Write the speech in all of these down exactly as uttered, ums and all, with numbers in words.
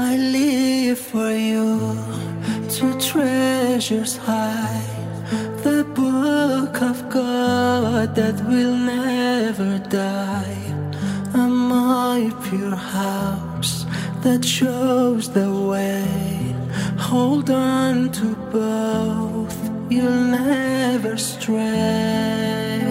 I live for you, two treasures high, the book of God that will never die, and my pure house that shows the way. Hold on to both, you'll never stray.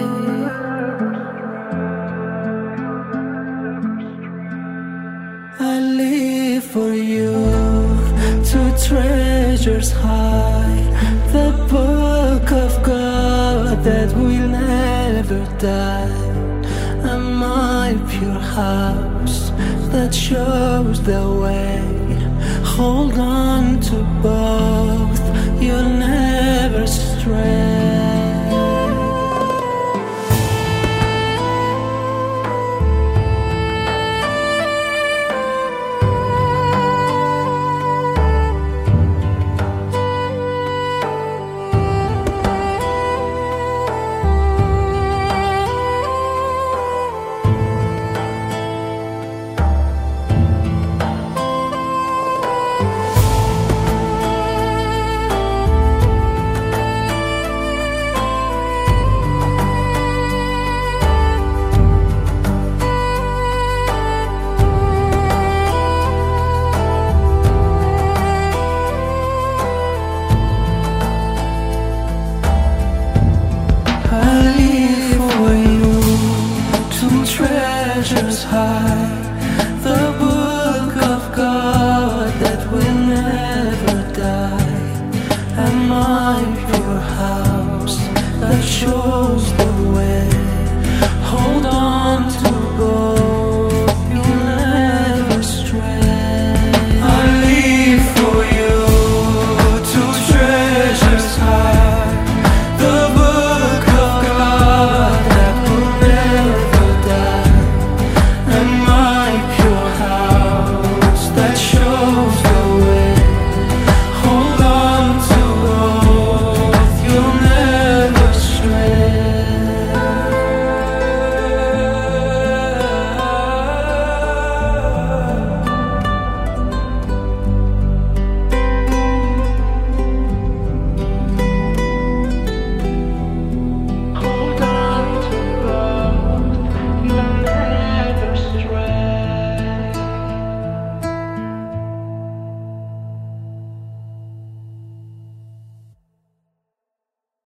I live for you, two treasures high, the book of God that will never die, and my pure house that shows the way. Hold on to both, you'll never stray.